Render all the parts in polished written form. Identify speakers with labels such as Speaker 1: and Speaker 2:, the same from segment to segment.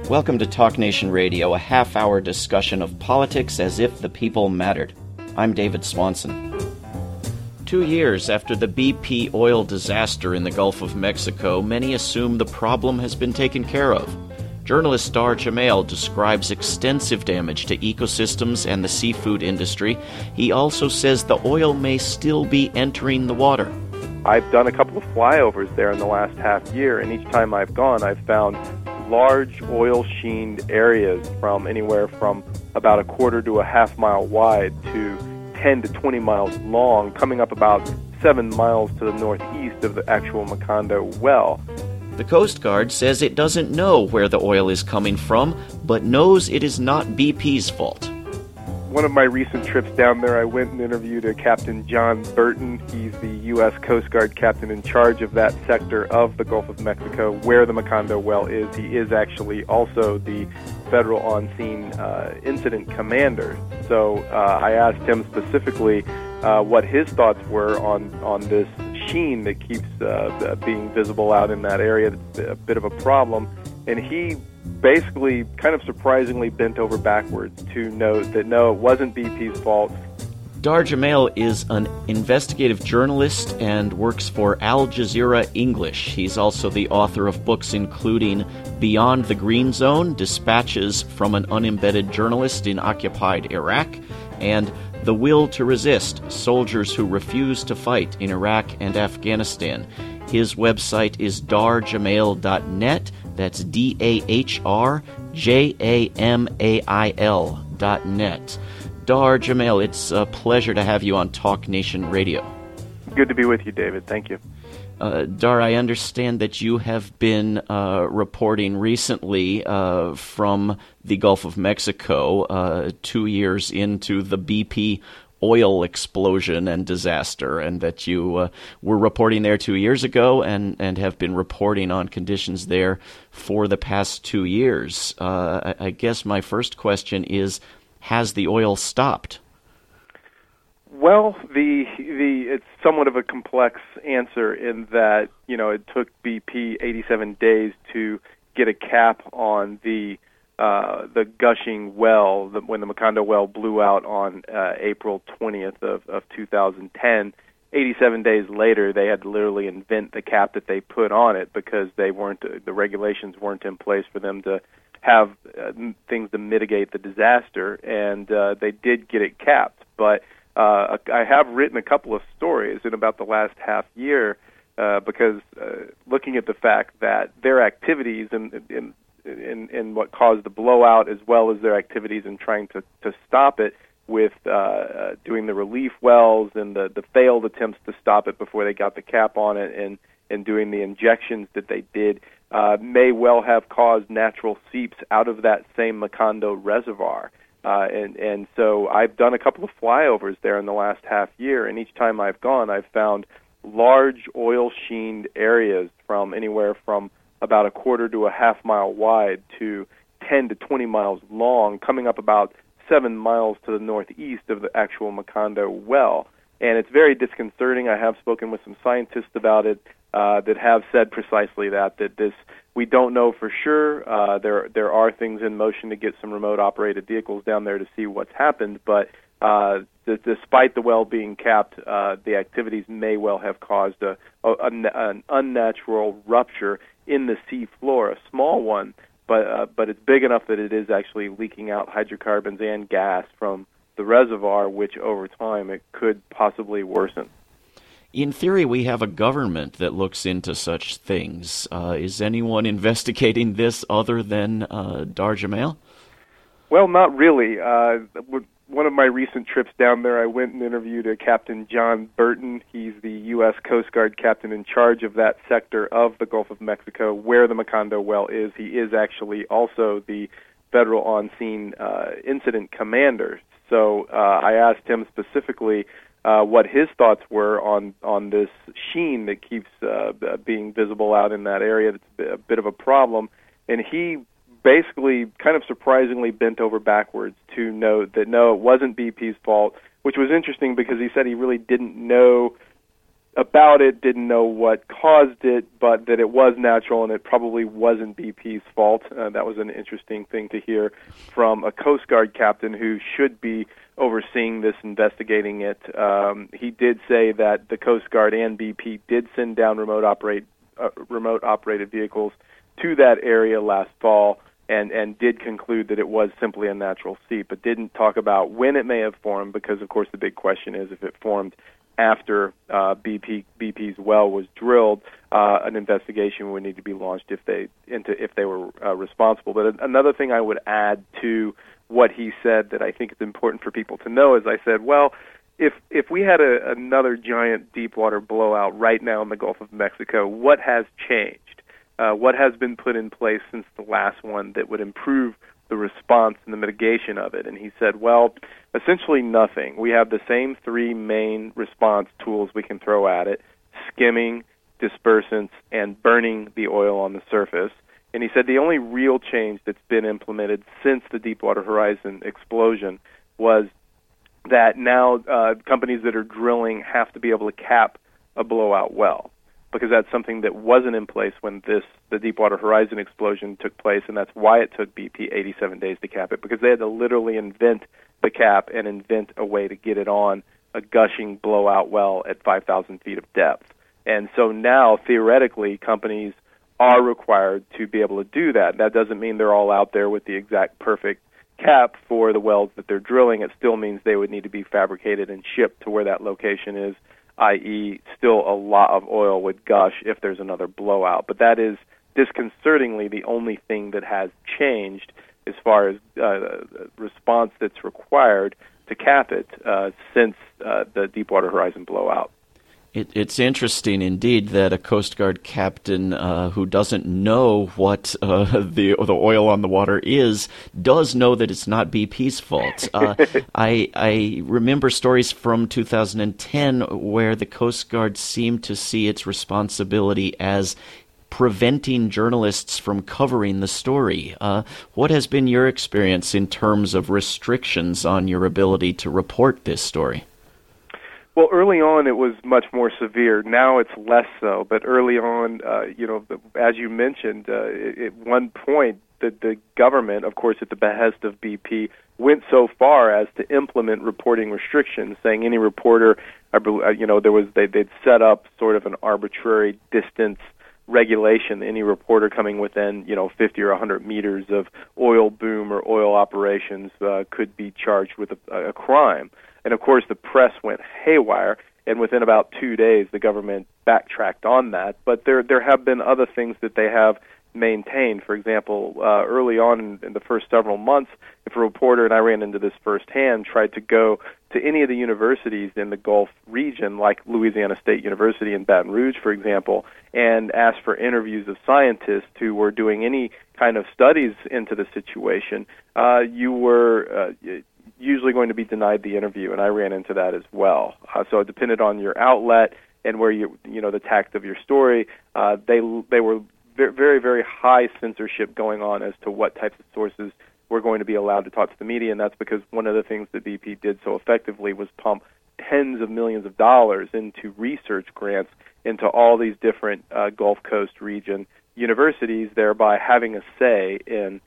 Speaker 1: Welcome to Talk Nation Radio, a half-hour discussion of politics as if the people mattered. I'm David Swanson. 2 years after the BP oil disaster in the Gulf of Mexico, many assume the problem has been taken care of. Journalist Dar Jamail describes extensive damage to ecosystems and the seafood industry. He also says the oil may still be entering the water.
Speaker 2: I've done a couple of flyovers there in the last half year, and each time I've gone, I've found large oil-sheened areas from anywhere from about a quarter to a half mile wide to 10 to 20 miles long, coming up about 7 miles to the northeast of the actual Macondo well.
Speaker 1: The Coast Guard says it doesn't know where the oil is coming from, but knows it is not BP's fault.
Speaker 2: One of my recent trips down there, I went and interviewed a Captain John Burton. He's the U.S. Coast Guard captain in charge of that sector of the Gulf of Mexico where the Macondo well is. He is actually also the federal on-scene incident commander. So I asked him specifically what his thoughts were on this sheen that keeps being visible out in that area. That's a bit of a problem. And he basically kind of surprisingly bent over backwards to note that no, it wasn't BP's fault.
Speaker 1: Dar Jamail is an investigative journalist and works for Al Jazeera English. He's also the author of books including Beyond the Green Zone, Dispatches from an Unembedded Journalist in Occupied Iraq, and The Will to Resist, Soldiers Who Refuse to Fight in Iraq and Afghanistan. His website is darjamail.net. That's DARJAMAIL.net. Dar Jamail, it's a pleasure to have you on Talk Nation Radio.
Speaker 2: Good to be with you, David. Thank you.
Speaker 1: Dar, I understand that you have been reporting recently from the Gulf of Mexico 2 years into the BP oil explosion and disaster, and that you were reporting there 2 years ago and have been reporting on conditions there for the past 2 years. I guess my first question is, has the oil stopped?
Speaker 2: Well, it's somewhat of a complex answer in that, it took BP 87 days to get a cap on the gushing well when the Macondo well blew out on April 20th of 2010. 87 days later, they had to literally invent the cap that they put on it because the regulations weren't in place for them to have things to mitigate the disaster, and they did get it capped. But I have written a couple of stories in about the last half year because looking at the fact that their activities in what caused the blowout, as well as their activities in trying to stop it with doing the relief wells and the failed attempts to stop it before they got the cap on it and doing the injections that they did, may well have caused natural seeps out of that same Macondo reservoir. And so I've done a couple of flyovers there in the last half year, and each time I've gone, I've found large oil-sheened areas from anywhere from about a quarter to a half mile wide to 10 to 20 miles long, coming up about 7 miles to the northeast of the actual Macondo well. And it's very disconcerting. I have spoken with some scientists about it that have said precisely that this, we don't know for sure. There are things in motion to get some remote operated vehicles down there to see what's happened, but despite the well being capped, the activities may well have caused an unnatural rupture in the sea floor, a small one, but it's big enough that it is actually leaking out hydrocarbons and gas from the reservoir, which over time it could possibly worsen.
Speaker 1: In theory, we have a government that looks into such things. Is anyone investigating this other than Dar Jamail?
Speaker 2: Well, not really. One of my recent trips down there, I went and interviewed a Captain John Burton. He's the U.S. Coast Guard captain in charge of that sector of the Gulf of Mexico where the Macondo well is. He is actually also the federal on-scene incident commander. So I asked him specifically what his thoughts were on this sheen that keeps being visible out in that area. That's a bit of a problem. And he basically kind of surprisingly bent over backwards to note that no, it wasn't BP's fault, which was interesting because he said he really didn't know about it, didn't know what caused it, but that it was natural and it probably wasn't BP's fault. That was an interesting thing to hear from a Coast Guard captain who should be overseeing this, investigating it. He did say that the Coast Guard and BP did send down remote operated vehicles to that area last fall and did conclude that it was simply a natural seep, but didn't talk about when it may have formed, because, of course, the big question is if it formed after BP's well was drilled, an investigation would need to be launched if they were responsible. But another thing I would add to what he said that I think is important for people to know is, I said, well, if we had another giant deepwater blowout right now in the Gulf of Mexico, what has changed? What has been put in place since the last one that would improve the response and the mitigation of it? And he said, well, essentially nothing. We have the same three main response tools we can throw at it: skimming, dispersants, and burning the oil on the surface. And he said the only real change that's been implemented since the Deepwater Horizon explosion was that now companies that are drilling have to be able to cap a blowout well, because that's something that wasn't in place when the Deepwater Horizon explosion took place, and that's why it took BP 87 days to cap it, because they had to literally invent the cap and invent a way to get it on a gushing blowout well at 5,000 feet of depth. And so now, theoretically, companies are required to be able to do that. That doesn't mean they're all out there with the exact perfect cap for the wells that they're drilling. It still means they would need to be fabricated and shipped to where that location is, i.e., still a lot of oil would gush if there's another blowout. But that is disconcertingly the only thing that has changed as far as response that's required to cap it since the Deepwater Horizon blowout.
Speaker 1: It's interesting indeed that a Coast Guard captain who doesn't know what the oil on the water is does know that it's not BP's fault. I remember stories from 2010 where the Coast Guard seemed to see its responsibility as preventing journalists from covering the story. What has been your experience in terms of restrictions on your ability to report this story?
Speaker 2: Well, early on it was much more severe. Now it's less so. But early on, as you mentioned, at one point the government, of course, at the behest of BP, went so far as to implement reporting restrictions, saying any reporter, they'd set up sort of an arbitrary distance regulation. Any reporter coming within 50 or 100 meters of oil boom or oil operations could be charged with a crime. And of course the press went haywire, and within about 2 days the government backtracked on that. But there have been other things that they have maintained. For example, early on in the first several months, if a reporter, and I ran into this firsthand, tried to go to any of the universities in the Gulf region, like Louisiana State University in Baton Rouge, for example, and asked for interviews of scientists who were doing any kind of studies into the situation, you were usually going to be denied the interview, and I ran into that as well. So it depended on your outlet and where the tact of your story. They were very, very high censorship going on as to what types of sources were going to be allowed to talk to the media, and that's because one of the things that BP did so effectively was pump tens of millions of dollars into research grants into all these different Gulf Coast region universities, thereby having a say in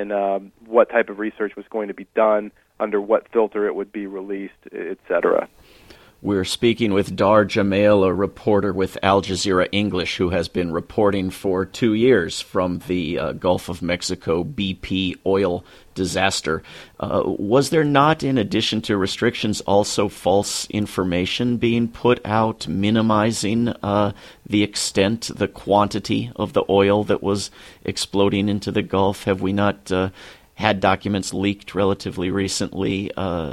Speaker 2: what type of research was going to be done, under what filter it would be released, etc.
Speaker 1: We're speaking with Dar Jamail, a reporter with Al Jazeera English, who has been reporting for 2 years from the Gulf of Mexico BP oil disaster. Was there not, in addition to restrictions, also false information being put out, minimizing the extent, the quantity of the oil that was exploding into the Gulf? Have we not had documents leaked relatively recently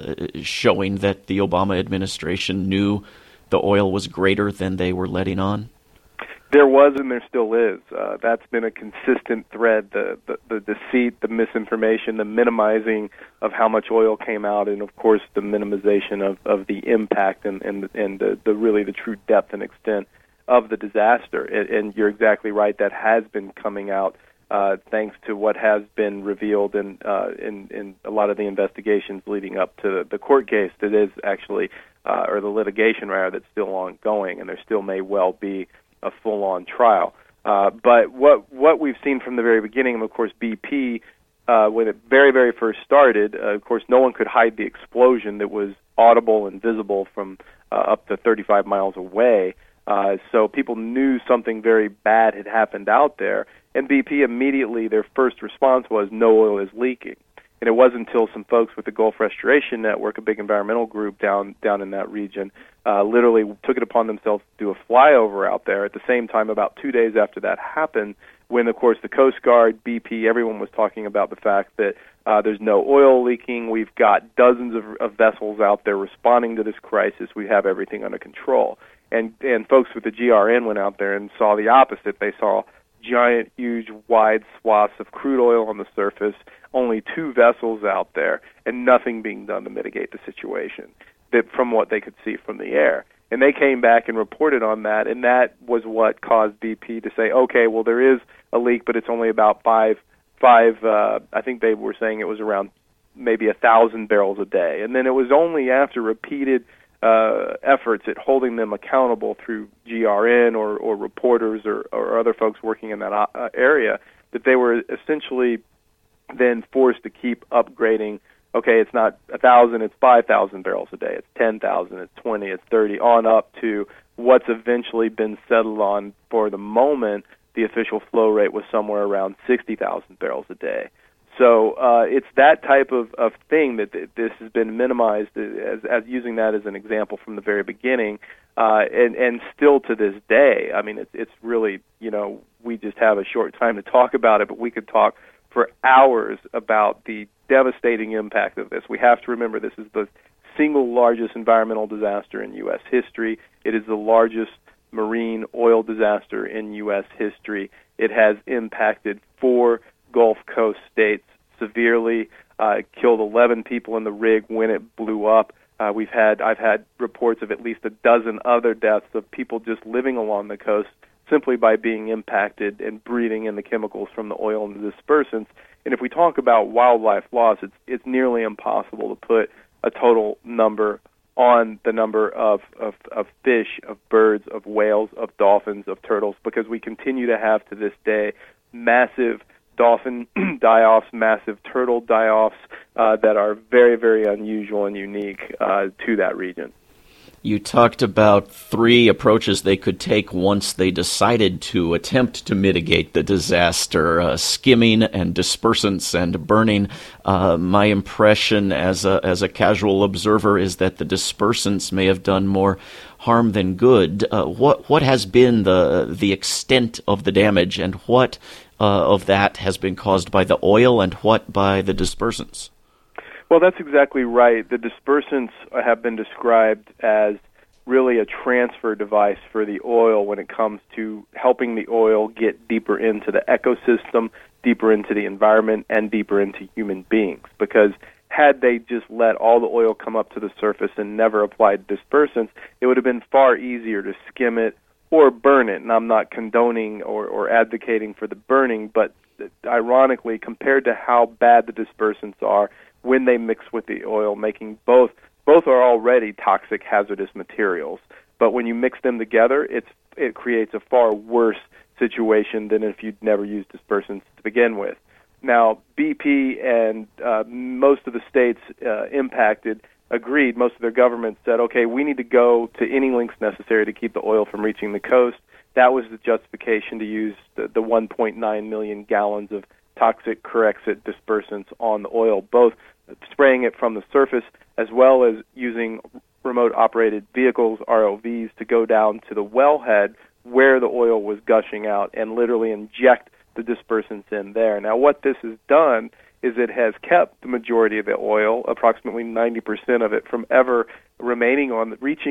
Speaker 1: showing that the Obama administration knew the oil was greater than they were letting on?
Speaker 2: There was, and there still is. That's been a consistent thread, the deceit, the misinformation, the minimizing of how much oil came out, and of course the minimization of the impact and the really the true depth and extent of the disaster. And you're exactly right, that has been coming out thanks to what has been revealed in a lot of the investigations leading up to the court case that is actually or the litigation rather, that's still ongoing, and there still may well be a full-on trial. But what we've seen from the very beginning, and of course BP, when it very first started, of course no one could hide the explosion that was audible and visible from up to 35 miles away. So people knew something very bad had happened out there, and BP immediately, their first response was, no oil is leaking. And it wasn't until some folks with the Gulf Restoration Network, a big environmental group down in that region, literally took it upon themselves to do a flyover out there. At the same time, about 2 days after that happened, when, of course, the Coast Guard, BP, everyone was talking about the fact that there's no oil leaking. We've got dozens of vessels out there responding to this crisis. We have everything under control. And folks with the GRN went out there and saw the opposite. They saw giant, huge, wide swaths of crude oil on the surface, only 2 vessels out there, and nothing being done to mitigate the situation from what they could see from the air. And they came back and reported on that, and that was what caused BP to say, okay, well, there is a leak, but it's only about five. I think they were saying it was around maybe 1,000 barrels a day. And then it was only after repeated efforts at holding them accountable through GRN or reporters or other folks working in that area that they were essentially then forced to keep upgrading. Okay, it's not 1,000, it's 5,000 barrels a day, it's 10,000, it's 20, it's 30, on up to what's eventually been settled on for the moment. The official flow rate was somewhere around 60,000 barrels a day. So it's that type of thing that this has been minimized as using that as an example from the very beginning, and still to this day. I mean, it's really, we just have a short time to talk about it, but we could talk for hours about the devastating impact of this. We have to remember this is the single largest environmental disaster in U.S. history. It is the largest marine oil disaster in U.S. history. It has impacted 4 Gulf Coast states severely, killed 11 people in the rig when it blew up. I've had reports of at least a dozen other deaths of people just living along the coast simply by being impacted and breathing in the chemicals from the oil and the dispersants. And if we talk about wildlife loss, it's nearly impossible to put a total number on the number of fish, of birds, of whales, of dolphins, of turtles, because we continue to have to this day massive dolphin die-offs, massive turtle die-offs that are very, very unusual and unique to that region.
Speaker 1: You talked about 3 approaches they could take once they decided to attempt to mitigate the disaster: skimming and dispersants and burning. My impression as a casual observer is that the dispersants may have done more harm than good. What has been the extent of the damage, and what of that has been caused by the oil and what by the dispersants?
Speaker 2: Well, that's exactly right. The dispersants have been described as really a transfer device for the oil when it comes to helping the oil get deeper into the ecosystem, deeper into the environment, and deeper into human beings. Because had they just let all the oil come up to the surface and never applied dispersants, it would have been far easier to skim it or burn it. And I'm not condoning or advocating for the burning, but ironically, compared to how bad the dispersants are, when they mix with the oil, making both are already toxic, hazardous materials. But when you mix them together, it creates a far worse situation than if you'd never used dispersants to begin with. Now, BP and most of the states impacted agreed. Most of their governments said, okay, we need to go to any lengths necessary to keep the oil from reaching the coast. That was the justification to use the 1.9 million gallons of toxic Corexit dispersants on the oil, both spraying it from the surface as well as using remote-operated vehicles, ROVs, to go down to the wellhead where the oil was gushing out and literally inject the dispersants in there. Now, what this has done is it has kept the majority of the oil, approximately 90% of it, from ever remaining on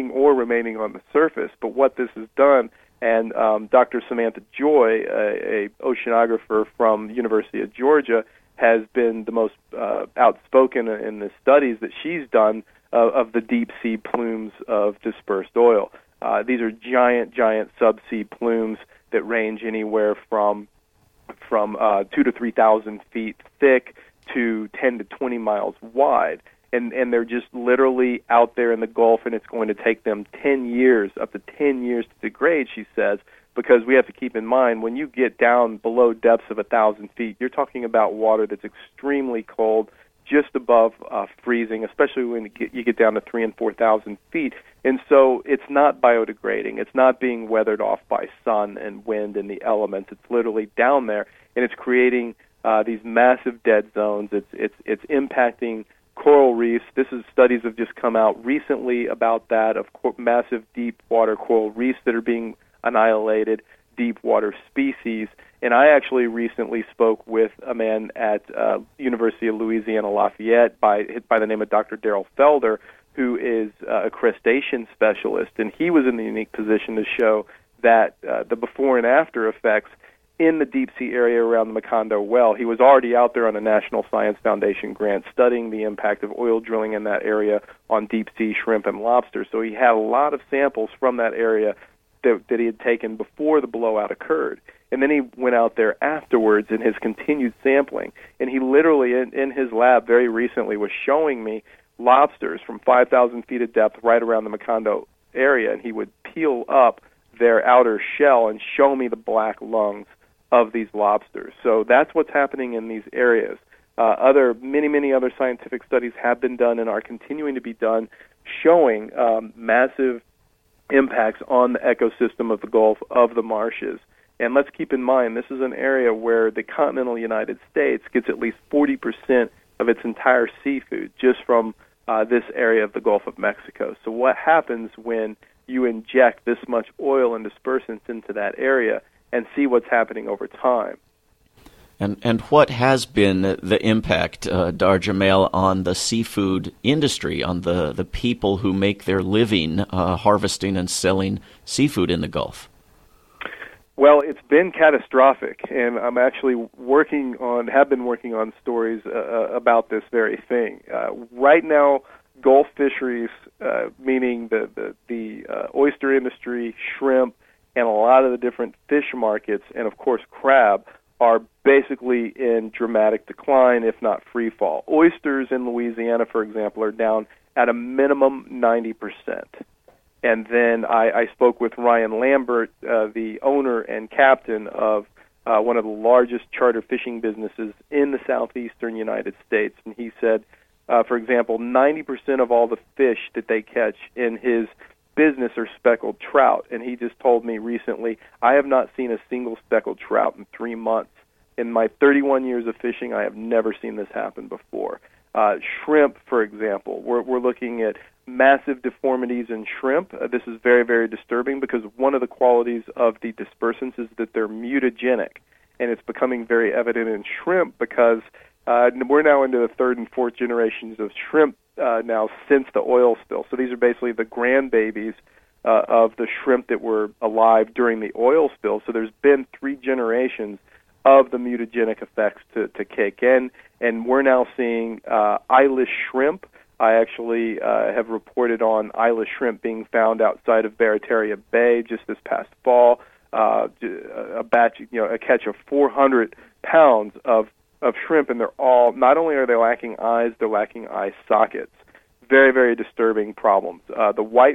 Speaker 2: the surface. But what this has done, and Dr. Samantha Joy, a oceanographer from the University of Georgia, has been the most outspoken in the studies that she's done of the deep-sea plumes of dispersed oil. These are giant subsea plumes that range anywhere from 2,000 to 3,000 feet thick to 10 to 20 miles wide. and they're just literally out there in the Gulf, and it's going to take them 10 years, up to 10 years to degrade, she says, because we have to keep in mind, when you get down below depths of 1,000 feet, you're talking about water that's extremely cold, just above freezing, especially when you get down to 3,000 and 4,000 feet. And so it's not biodegrading. It's not being weathered off by sun and wind and the elements. It's literally down there, and it's creating these massive dead zones. It's impacting coral reefs. Studies have just come out recently about that, of massive deep water coral reefs that are being annihilated, deep water species. And I actually recently spoke with a man at University of Louisiana Lafayette by the name of Dr. Daryl Felder, who is a crustacean specialist, and he was in the unique position to show that the before and after effects in the deep sea area around the Macondo well. He was already out there on a National Science Foundation grant studying the impact of oil drilling in that area on deep sea shrimp and lobster. So he had a lot of samples from that area that he had taken before the blowout occurred. And then he went out there afterwards in his continued sampling, and he literally, in his lab very recently, was showing me lobsters from 5,000 feet of depth right around the Macondo area, and he would peel up their outer shell and show me the black lungs of these lobsters. So that's what's happening in these areas. Many other scientific studies have been done and are continuing to be done showing massive impacts on the ecosystem of the Gulf, of the marshes. And let's keep in mind, this is an area where the continental United States gets at least 40% of its entire seafood just from this area of the Gulf of Mexico. So what happens when you inject this much oil and dispersants into that area and see what's happening over time?
Speaker 1: And what has been the impact, Dar Jamail, on the seafood industry, on the people who make their living harvesting and selling seafood in the Gulf?
Speaker 2: Well, it's been catastrophic, and I'm actually have been working on stories about this very thing. Right now, Gulf fisheries, meaning the oyster industry, shrimp, and a lot of the different fish markets, and of course crab, are basically in dramatic decline, if not free fall. Oysters in Louisiana, for example, are down at a minimum 90%. And then I spoke with Ryan Lambert, the owner and captain of one of the largest charter fishing businesses in the southeastern United States. And he said, for example, 90% of all the fish that they catch in his business are speckled trout. And he just told me recently, I have not seen a single speckled trout in 3 months. In my 31 years of fishing, I have never seen this happen before. Shrimp, for example, we're looking at massive deformities in shrimp. This is very, very disturbing because one of the qualities of the dispersants is that they're mutagenic, and it's becoming very evident in shrimp because we're now into the third and fourth generations of shrimp now since the oil spill. So these are basically the grandbabies of the shrimp that were alive during the oil spill. So there's been 3 generations of the mutagenic effects to kick in, and we're now seeing eyeless shrimp. I actually have reported on eyeless shrimp being found outside of Barataria Bay just this past fall. A catch of 400 pounds of shrimp, and they're all, not only are they lacking eyes, they're lacking eye sockets. Very, very disturbing problems. The white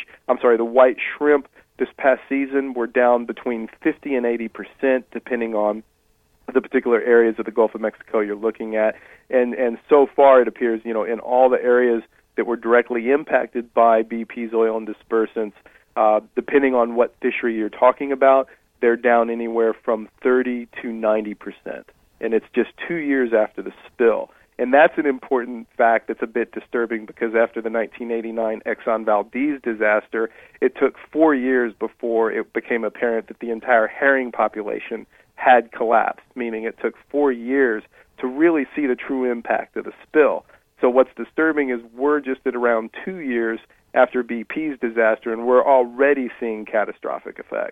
Speaker 2: shrimp this past season were down between 50 and 80%, depending on the particular areas of the Gulf of Mexico you're looking at. And so far it appears, in all the areas that were directly impacted by BP's oil and dispersants, depending on what fishery you're talking about, they're down anywhere from 30 to 90%. And it's just 2 years after the spill. And that's an important fact that's a bit disturbing because after the 1989 Exxon Valdez disaster, it took 4 years before it became apparent that the entire herring population had collapsed, meaning it took 4 years to really see the true impact of the spill. So what's disturbing is we're just at around 2 years after BP's disaster, and we're already seeing catastrophic effects.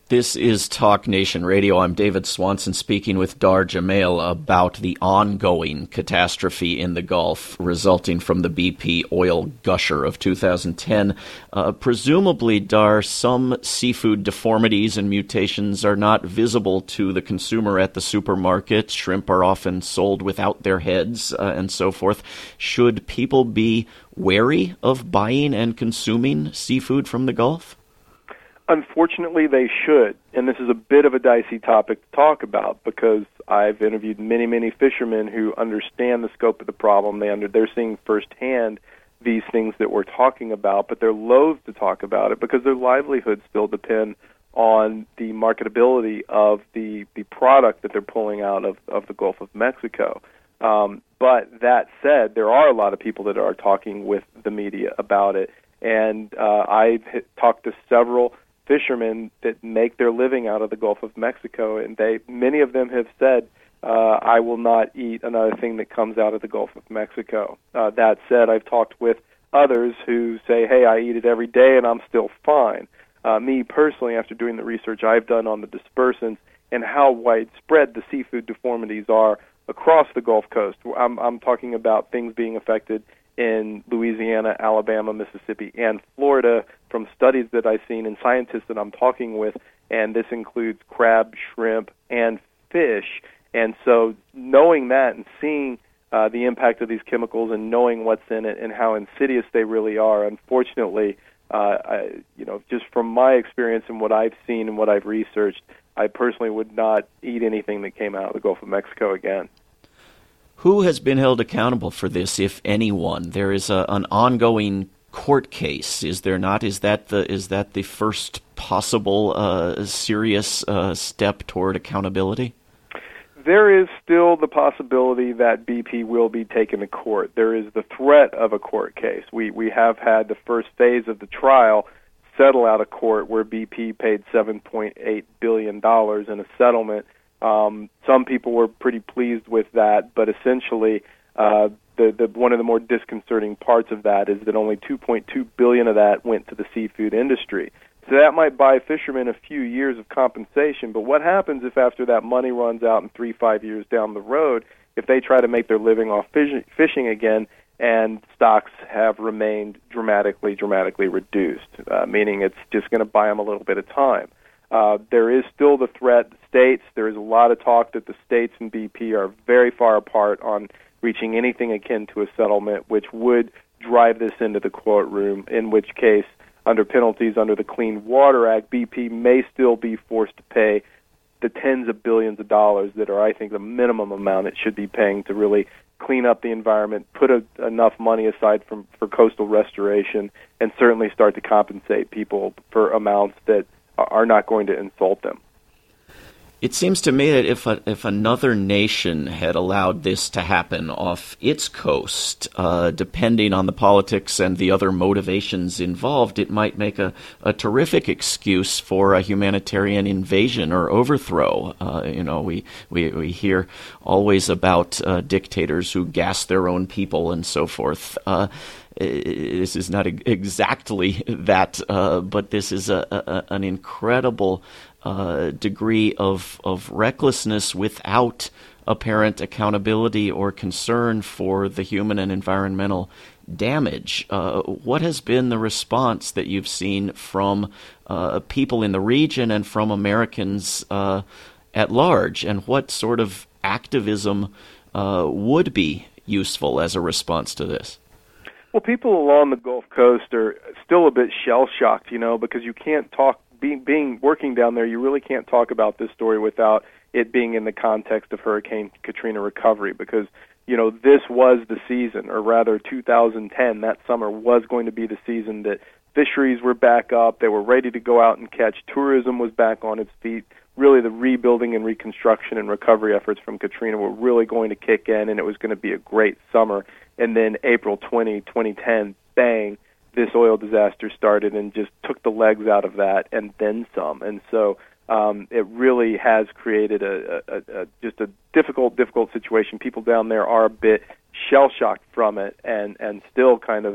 Speaker 1: This is Talk Nation Radio. I'm David Swanson speaking with Dar Jamail about the ongoing catastrophe in the Gulf resulting from the BP oil gusher of 2010. Presumably, Dar, some seafood deformities and mutations are not visible to the consumer at the supermarket. Shrimp are often sold without their heads and so forth. Should people be wary of buying and consuming seafood from the Gulf?
Speaker 2: Unfortunately, they should, and this is a bit of a dicey topic to talk about because I've interviewed many fishermen who understand the scope of the problem. They're seeing firsthand these things that we're talking about, but they're loath to talk about it because their livelihoods still depend on the marketability of the product that they're pulling out of the Gulf of Mexico. But that said, there are a lot of people that are talking with the media about it, and I've talked to several fishermen that make their living out of the Gulf of Mexico, and many of them have said, I will not eat another thing that comes out of the Gulf of Mexico. That said, I've talked with others who say, hey, I eat it every day and I'm still fine. Me personally, after doing the research I've done on the dispersants and how widespread the seafood deformities are across the Gulf Coast, I'm talking about things being affected in Louisiana, Alabama, Mississippi, and Florida from studies that I've seen and scientists that I'm talking with, and this includes crab, shrimp, and fish. And so knowing that and seeing the impact of these chemicals and knowing what's in it and how insidious they really are, unfortunately, just from my experience and what I've seen and what I've researched, I personally would not eat anything that came out of the Gulf of Mexico again.
Speaker 1: Who has been held accountable for this, if anyone? There is an ongoing court case, is there not? Is that the first possible serious step toward accountability?
Speaker 2: There is still the possibility that BP will be taken to court. There is the threat of a court case. We have had the first phase of the trial settle out of court where BP paid $7.8 billion in a settlement. Some people were pretty pleased with that, but essentially, the one of the more disconcerting parts of that is that only $2.2 billion of that went to the seafood industry. So that might buy fishermen a few years of compensation, but what happens if after that money runs out in 3-5 years down the road, if they try to make their living off fishing again and stocks have remained dramatically reduced, meaning it's just going to buy them a little bit of time. There is still the threat. States, there is a lot of talk that the states and BP are very far apart on reaching anything akin to a settlement, which would drive this into the courtroom, in which case, under penalties under the Clean Water Act, BP may still be forced to pay the tens of billions of dollars that are, I think, the minimum amount it should be paying to really clean up the environment, put enough money aside for coastal restoration, and certainly start to compensate people for amounts that are not going to insult them.
Speaker 1: It seems to me that if another nation had allowed this to happen off its coast, depending on the politics and the other motivations involved, it might make a terrific excuse for a humanitarian invasion or overthrow. We hear always about dictators who gas their own people and so forth. This is not exactly that, but this is an incredible degree of recklessness without apparent accountability or concern for the human and environmental damage. What has been the response that you've seen from people in the region and from Americans at large, and what sort of activism would be useful as a response to this?
Speaker 2: Well, people along the Gulf Coast are still a bit shell-shocked, because you can't talk, working down there, you really can't talk about this story without it being in the context of Hurricane Katrina recovery, because, this was the season, or rather 2010, that summer was going to be the season that fisheries were back up, they were ready to go out and catch, tourism was back on its feet, really the rebuilding and reconstruction and recovery efforts from Katrina were really going to kick in, and it was going to be a great summer. And then April 2010, bang, this oil disaster started and just took the legs out of that and then some. And so it really has created just a difficult situation. People down there are a bit shell-shocked from it and still kind of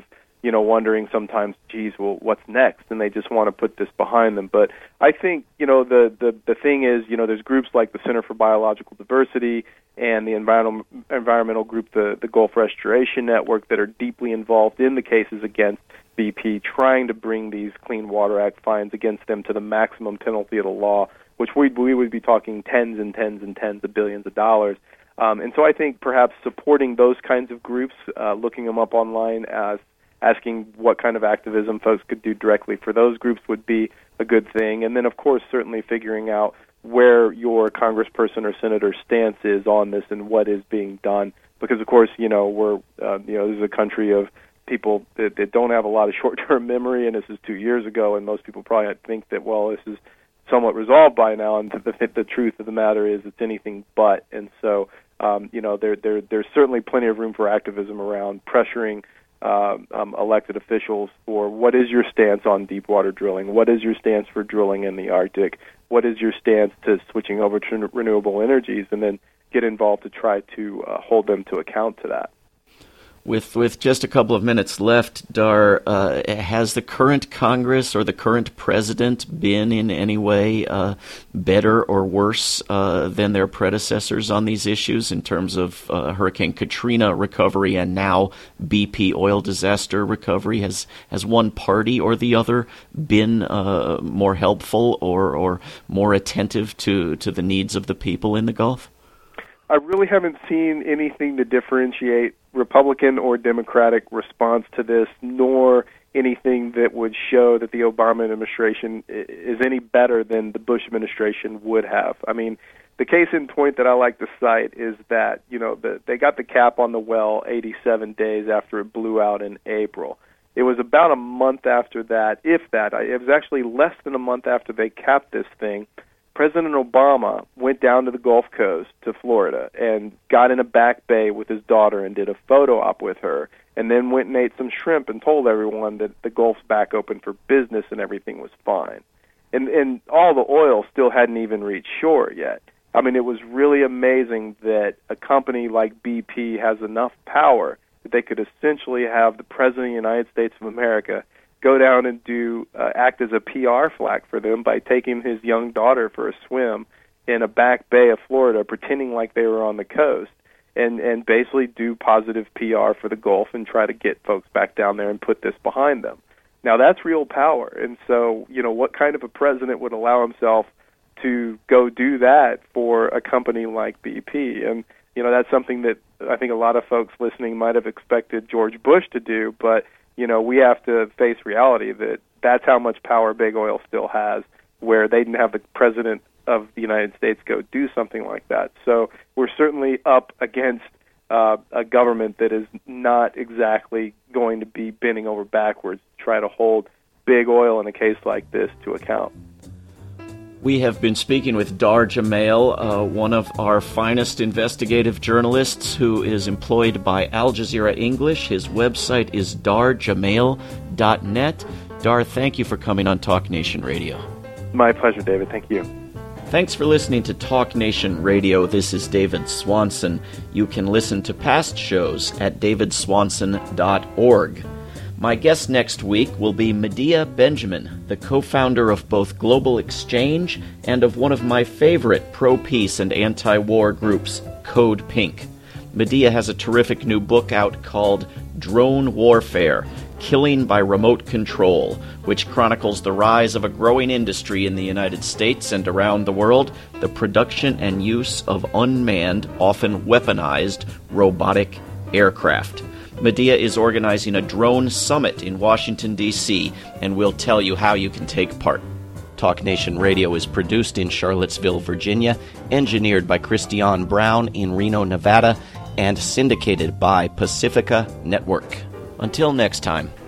Speaker 2: wondering sometimes, geez, well, what's next? And they just want to put this behind them. But I think, the thing is, there's groups like the Center for Biological Diversity and the environmental group, the Gulf Restoration Network, that are deeply involved in the cases against BP, trying to bring these Clean Water Act fines against them to the maximum penalty of the law, which we would be talking tens and tens and tens of billions of dollars. And so I think perhaps supporting those kinds of groups, looking them up online, asking what kind of activism folks could do directly for those groups would be a good thing. And then, of course, certainly figuring out where your congressperson or senator stance is on this and what is being done. Because, of course, we're this is a country of people that don't have a lot of short-term memory, and this is 2 years ago, and most people probably think that, well, this is somewhat resolved by now, and the truth of the matter is it's anything but. And so, there's certainly plenty of room for activism around pressuring elected officials for what is your stance on deep water drilling, what is your stance for drilling in the Arctic, what is your stance to switching over to renewable energies, and then get involved to try to hold them to account to that.
Speaker 1: With just a couple of minutes left, Dar, has the current Congress or the current president been in any way better or worse than their predecessors on these issues in terms of Hurricane Katrina recovery and now BP oil disaster recovery? Has one party or the other been more helpful or more attentive to the needs of the people in the Gulf?
Speaker 2: I really haven't seen anything to differentiate Republican or Democratic response to this, nor anything that would show that the Obama administration is any better than the Bush administration would have. I mean, the case in point that I like to cite is that, they got the cap on the well 87 days after it blew out in April. It was about a month after that, if that. It was actually less than a month after they capped this thing. President Obama went down to the Gulf Coast to Florida and got in a back bay with his daughter and did a photo op with her, and then went and ate some shrimp and told everyone that the Gulf's back open for business and everything was fine. And all the oil still hadn't even reached shore yet. I mean, it was really amazing that a company like BP has enough power that they could essentially have the President of the United States of America go down and act as a PR flag for them by taking his young daughter for a swim in a back bay of Florida, pretending like they were on the coast, and basically do positive PR for the Gulf and try to get folks back down there and put this behind them. Now, that's real power. And so, what kind of a president would allow himself to go do that for a company like BP? And, that's something that I think a lot of folks listening might have expected George Bush to do, but we have to face reality that that's how much power big oil still has, where they didn't have the president of the United States go do something like that. So we're certainly up against a government that is not exactly going to be bending over backwards to try to hold big oil in a case like this to account.
Speaker 1: We have been speaking with Dar Jamail, one of our finest investigative journalists who is employed by Al Jazeera English. His website is darjamail.net. Dar, thank you for coming on Talk Nation Radio.
Speaker 2: My pleasure, David. Thank you.
Speaker 1: Thanks for listening to Talk Nation Radio. This is David Swanson. You can listen to past shows at davidswanson.org. My guest next week will be Medea Benjamin, the co-founder of both Global Exchange and of one of my favorite pro-peace and anti-war groups, Code Pink. Medea has a terrific new book out called Drone Warfare, Killing by Remote Control, which chronicles the rise of a growing industry in the United States and around the world, the production and use of unmanned, often weaponized, robotic aircraft. Medea is organizing a drone summit in Washington, D.C., and will tell you how you can take part. Talk Nation Radio is produced in Charlottesville, Virginia, engineered by Christiane Brown in Reno, Nevada, and syndicated by Pacifica Network. Until next time.